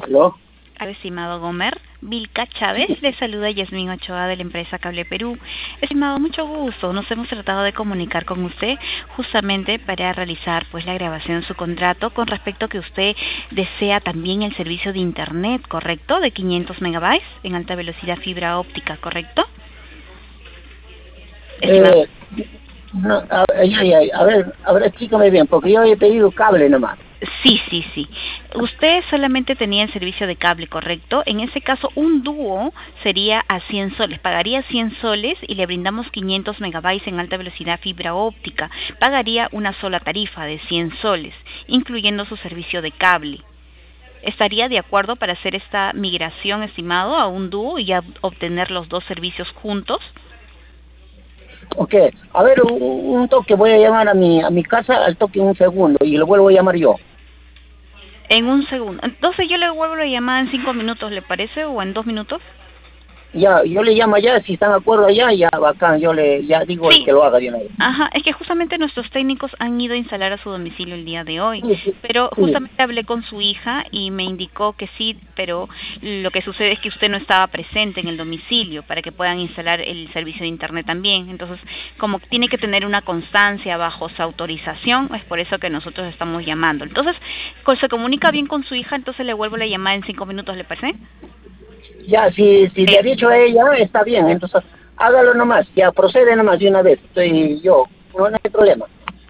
¿Aló? Estimado Gomer, Vilca Chávez, le saluda Yasmín Ochoa de la empresa Cable Perú. Estimado, mucho gusto. Nos hemos tratado de comunicar con usted justamente para realizar la grabación de su contrato con respecto a que usted desea también el servicio de internet, ¿correcto? De 500 megabytes en alta velocidad fibra óptica, ¿correcto? Estimado. No, a ver, explícame bien, porque yo he pedido cable nomás. Sí. Usted solamente tenía el servicio de cable, ¿correcto? En ese caso, un dúo sería a 100 soles. Pagaría 100 soles y le brindamos 500 megabytes en alta velocidad fibra óptica. Pagaría una sola tarifa de 100 soles, incluyendo su servicio de cable. ¿Estaría de acuerdo para hacer esta migración, estimado, a un dúo y a obtener los dos servicios juntos? Ok, a ver, un toque, voy a llamar a mi casa al toque un segundo y lo vuelvo a llamar yo. En un segundo. Entonces yo le vuelvo la llamada en 5 minutos, ¿le parece? ¿O en 2 minutos? Ya, yo le llamo allá, si están de acuerdo allá, ya bacán, ya digo Sí. que lo haga de una vez. Ajá, es que justamente nuestros técnicos han ido a instalar a su domicilio el día de hoy, Sí. pero justamente hablé con su hija y me indicó que sí, pero lo que sucede es que usted no estaba presente en el domicilio para que puedan instalar el servicio de internet también. Entonces, como tiene que tener una constancia bajo su autorización, es por eso que nosotros estamos llamando. Entonces, se comunica bien con su hija, entonces le vuelvo la llamada en 5 minutos, ¿le parece? Ya, si le ha dicho a ella, está bien, entonces hágalo nomás, ya procede nomás de una vez, estoy yo, no hay problema.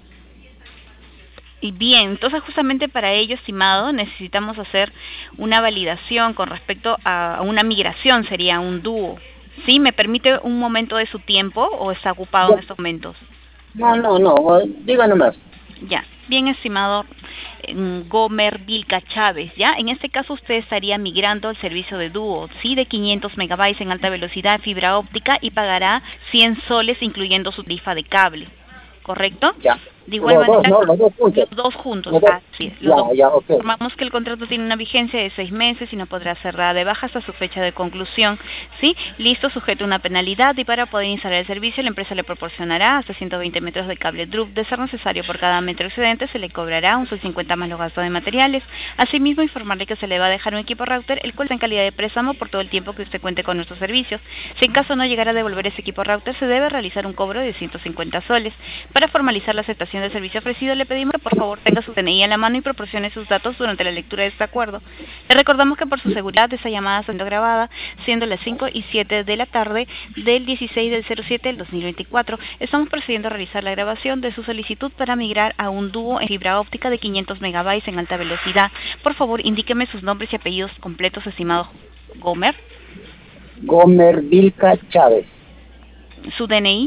Y bien, entonces justamente para ello, estimado, necesitamos hacer una validación con respecto a una migración, sería un dúo. ¿Sí? ¿Me permite un momento de su tiempo o está ocupado Ya. en estos momentos? No, diga nomás. Ya, bien, estimado Gomer Vilca Chávez, ¿ya? En este caso usted estaría migrando al servicio de dúo, ¿sí? De 500 megabytes en alta velocidad fibra óptica y pagará 100 soles incluyendo su tarifa de cable, ¿correcto? Ya. De igual Los dos, manera, ¿no? Los dos juntos. los dos juntos, Los dos. sí, los dos. Ya, ok. Informamos que el contrato tiene una vigencia de 6 meses y no podrá ser dada de baja hasta su fecha de conclusión, ¿sí? Listo, sujeto a una penalidad, y para poder instalar el servicio, la empresa le proporcionará hasta 120 metros de cable DRUP. De ser necesario, por cada metro excedente se le cobrará un sol 50 más los gastos de materiales. Asimismo, informarle que se le va a dejar un equipo router, el cual está en calidad de préstamo por todo el tiempo que usted cuente con nuestros servicios. Si en caso no llegara a devolver ese equipo router, se debe realizar un cobro de 150 soles. Para formalizar la aceptación del servicio ofrecido, le pedimos que por favor tenga su DNI a la mano y proporcione sus datos durante la lectura de este acuerdo. Le recordamos que por su seguridad esta llamada siendo grabada, siendo las 5:07 de la tarde del 16 del 07 del 2024. Estamos procediendo a realizar la grabación de su solicitud para migrar a un dúo en fibra óptica de 500 megabytes en alta velocidad. Por favor, indíqueme sus nombres y apellidos completos, estimado Gomer. Gomer Vilca Chávez. Su DNI.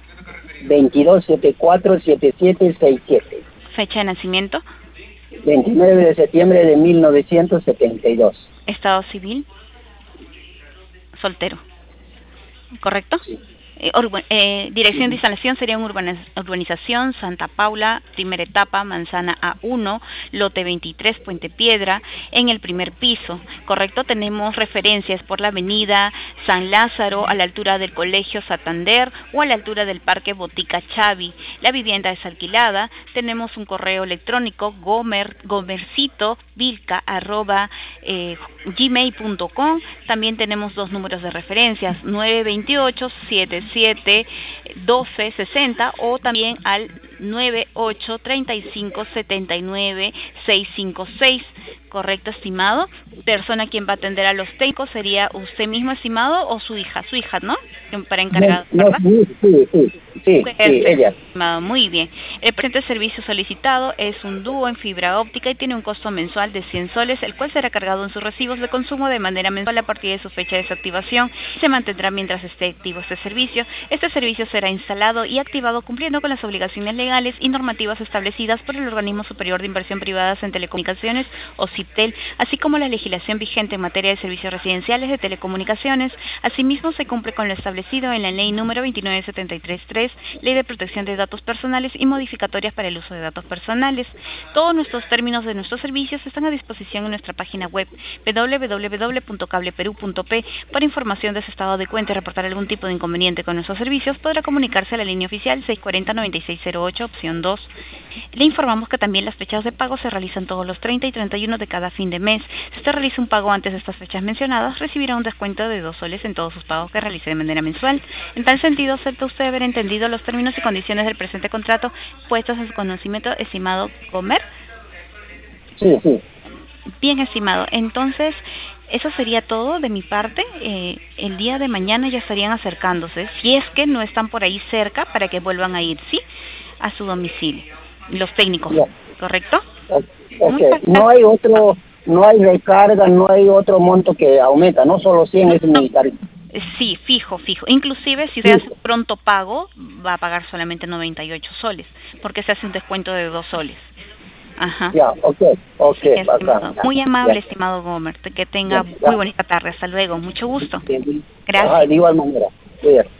22747767. Fecha de nacimiento. 29 de septiembre de 1972. Estado civil. Soltero. ¿Correcto? Sí. Dirección de instalación sería urbanización Santa Paula, primera etapa, manzana A1, lote 23, Puente Piedra, en el primer piso, ¿correcto? Tenemos referencias por la avenida San Lázaro, a la altura del Colegio Santander o a la altura del Parque Botica Chavi. La vivienda es alquilada. Tenemos un correo electrónico gomercito.vilca@gmail.com. También tenemos dos números de referencias, 928-77-1260 o también al 98-35-79-656. ¿Correcto, estimado? Persona quien va a atender a los técnicos sería usted mismo, estimado, o su hija, ¿no? Para encargado, ¿verdad? Sí, ella. Estimado, muy bien. El presente servicio solicitado es un dúo en fibra óptica y tiene un costo mensual de 100 soles, el cual será cargado en sus recibos de consumo de manera mensual a partir de su fecha de desactivación y se mantendrá mientras esté activo este servicio. Este servicio será instalado y activado cumpliendo con las obligaciones legales y normativas establecidas por el Organismo Superior de Inversión Privadas en Telecomunicaciones, o CIPTEL, así como la legislación vigente en materia de servicios residenciales de telecomunicaciones. Asimismo, se cumple con lo establecido en la Ley número 29733, Ley de Protección de Datos Personales y modificatorias para el uso de datos personales. Todos nuestros términos de nuestros servicios están a disposición en nuestra página web www.cableperu.p. Para información de su estado de cuenta y reportar algún tipo de inconveniente con nuestros servicios, podrá comunicarse a la línea oficial 640-9608 98, opción 2. Le informamos que también las fechas de pago se realizan todos los 30 y 31 de cada fin de mes. Si usted realiza un pago antes de estas fechas mencionadas, recibirá un descuento de 2 soles en todos sus pagos que realice de manera mensual. En tal sentido, acepta usted haber entendido los términos y condiciones del presente contrato puestos a su conocimiento, estimado Gomer. Sí, sí. Bien, estimado. Entonces, eso sería todo de mi parte. El día de mañana ya estarían acercándose, si es que no están por ahí cerca, para que vuelvan a ir, ¿sí? A su domicilio. Los técnicos, Ya. ¿correcto? Ok, Muchas no gracias. hay otro, no hay recarga, no hay otro monto que aumenta, no solo 100 No, es no, mi tarifa. sí, fijo, fijo. Inclusive, si se Sí, hace pronto pago, va a pagar solamente 98 soles, porque se hace un descuento de 2 soles. Ajá. ya, ok, ok, Sí, bacán, estimado. ya, Muy amable, ya, estimado Gomer. Que ya, tenga muy ya, bonita tarde. Hasta luego. Mucho gusto. ajá, Gracias. de igual manera, cuídate.